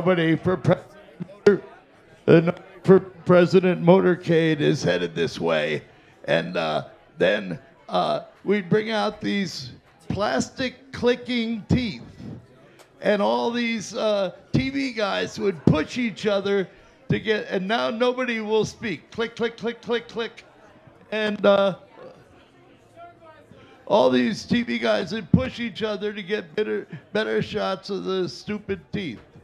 nobody for President Motorcade is headed this way. And then we'd bring out these plastic clicking teeth. And all these TV guys would push each other to get, and now nobody will speak. Click, click, click, click, click. And all these TV guys would push each other to get better shots of the stupid teeth.